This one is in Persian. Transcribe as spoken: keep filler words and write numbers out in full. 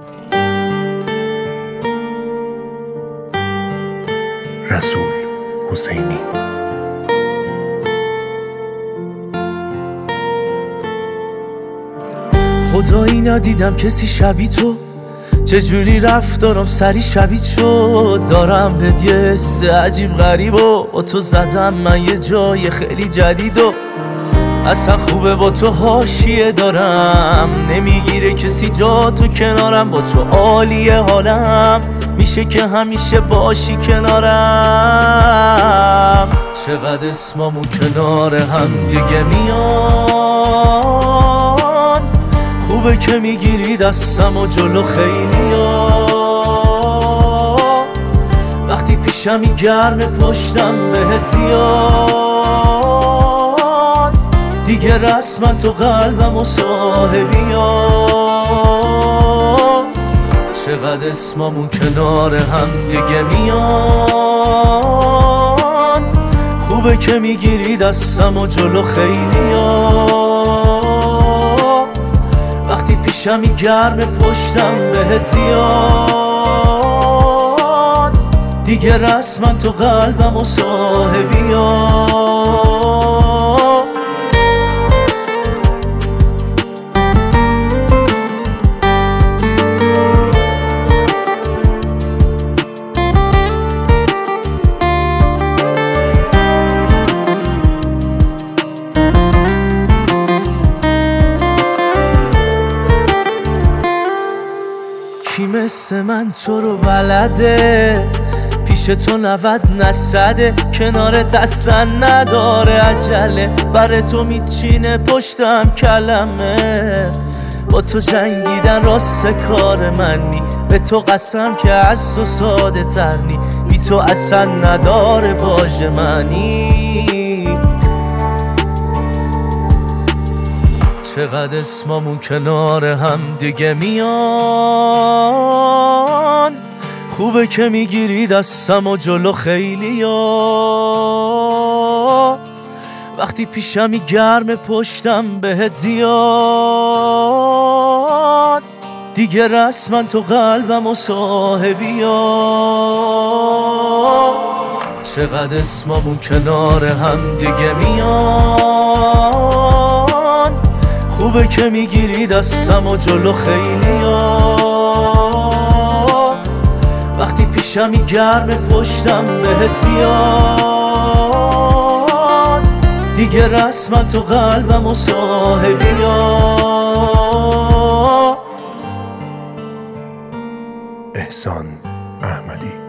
رسول حسینی. خدایی ندیدم کسی شبیه تو، چجوری رفتارم سری شبیه شد. دارم به یه حس عجیب غریب و با تو زدم من یه جای خیلی جدید و اصلا خوبه با تو حاشیه دارم، نمیگیره کسی جا تو کنارم، با تو عالیه حالم، میشه که همیشه باشی کنارم. چقدر اسمامون کنار هم دیگه میان، خوبه که میگیری دستم و جلو خیلی ها. وقتی پیشمی گرم پشتم بهت زیاد، دیگه رسما تو قلبم و صاحبی ها. چقدر اسمامون کنار هم دیگه میان، خوبه که میگیری دستم و جلو خیلی ها. وقتی پیشمی گرم پشتم بهت زیاد، دیگه رسما تو قلبم و صاحبی ها. کی مثل من تو رو بلده، پیش تو نود نصده، کنارت اصلا نداره عجله، بر تو میچینه پشتم کلمه. با تو جنگیدن راست کار منی، به تو قسم که از تو ساده تر نی، بی تو اصلا نداره واژه معنی. چقدر اسمامون کنار هم دیگه میان، خوبه که میگیری دستم و جلو خیلی ها. وقتی پیشمی گرم پشتم بهت زیاد، دیگه رسما تو قلبم و صاحبی ها. چقدر اسمامون کنار هم دیگه میان، خوبه که میگیری دستم و جلو خیلی ها. وقتی پیشمی گرم پشتم بهت زیاد، دیگه رسما تو قلبم و صاحبی ها. احسان احمدی.